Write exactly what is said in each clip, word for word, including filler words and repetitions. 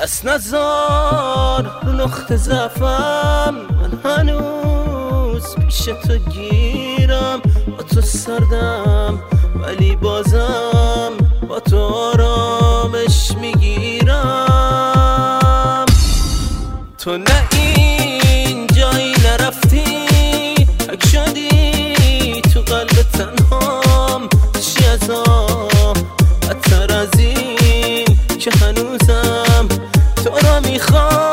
دست نزار رو نقطه ضعفم، من هنوز پیش تو گیرم. با تو سردم ولی بازم با تو آرامش میگیرم. تو نه این جایی نرفتی، تک شدی تو قلب تنهام. چی ازام بدتر از این که هنوزم تو را میخوام.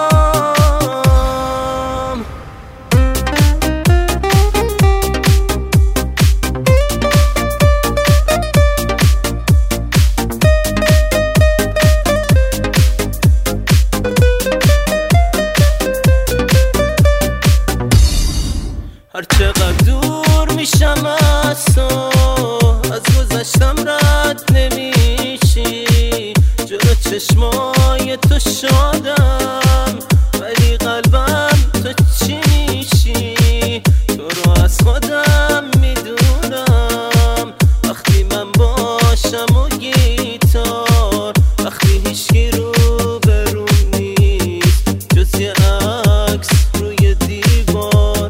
هر چقدر دور میشم از تو، از گذشتم رد نمیشی. جلو چشمای تو شادم ولی قلبم تو چی میشی؟ تو رو از خودم میدونم وقتی من باشم و گیتار، وقتی هیچکی رو برون نیست جز یه عکس روی دیوار.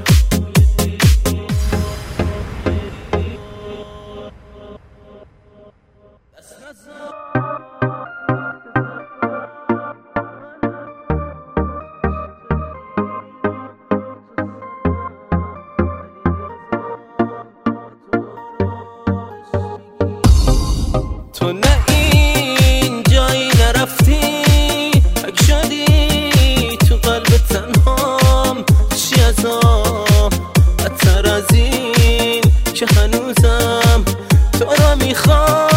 تو نه این جایی نرفتی، تک شدی تو قلب تنهام. چی ازام بدتر از این که هنوزم تو را میخوام.